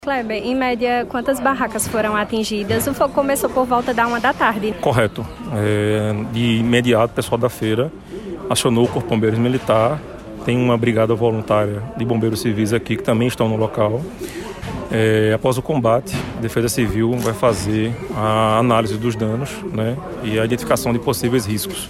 Kleber, em média, quantas barracas foram atingidas? O fogo começou por volta da 1 da tarde. Correto. De imediato, o pessoal da feira acionou o Corpo de Bombeiros Militar. Tem uma brigada voluntária de bombeiros civis aqui que também estão no local. Após o combate, a Defesa Civil vai fazer a análise dos danos, né, e a identificação de possíveis riscos.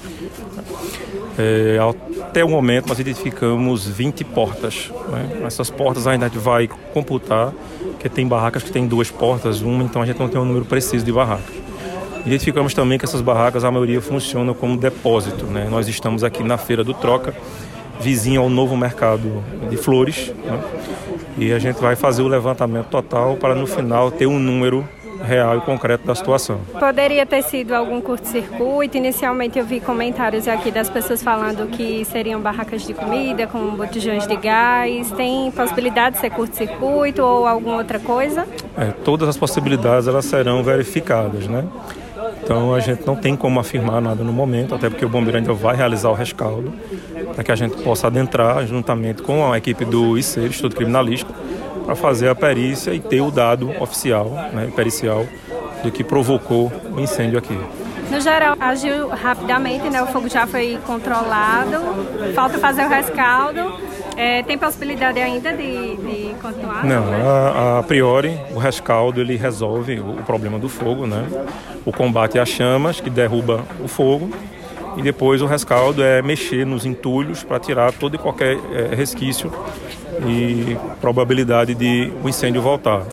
Até o momento, nós identificamos 20 portas. Né? Essas portas ainda a gente vai computar, porque tem barracas que tem 2 portas, então a gente não tem um número preciso de barracas. Identificamos também que essas barracas, a maioria, funcionam como depósito. Né? Nós estamos aqui na Feira do Troca, vizinho ao novo mercado de flores, né? E a gente vai fazer o levantamento total para, no final, ter um número real e concreto da situação. Poderia ter sido algum curto-circuito? Inicialmente eu vi comentários aqui das pessoas falando que seriam barracas de comida com botijões de gás. Tem possibilidade de ser curto-circuito ou alguma outra coisa? Todas as possibilidades elas serão verificadas, né? Então a gente não tem como afirmar nada no momento, até porque o bombeiro ainda vai realizar o rescaldo, para que a gente possa adentrar juntamente com a equipe do ICER, Instituto Criminalístico, para fazer a perícia e ter o dado oficial, né, pericial, do que provocou o incêndio aqui. No geral, agiu rapidamente, né? O fogo já foi controlado, falta fazer o rescaldo. Tem possibilidade ainda de continuar? Não, a priori, o rescaldo ele resolve o problema do fogo, né? O combate às chamas, que derruba o fogo, e depois o rescaldo é mexer nos entulhos para tirar todo e qualquer resquício e probabilidade de o incêndio voltar.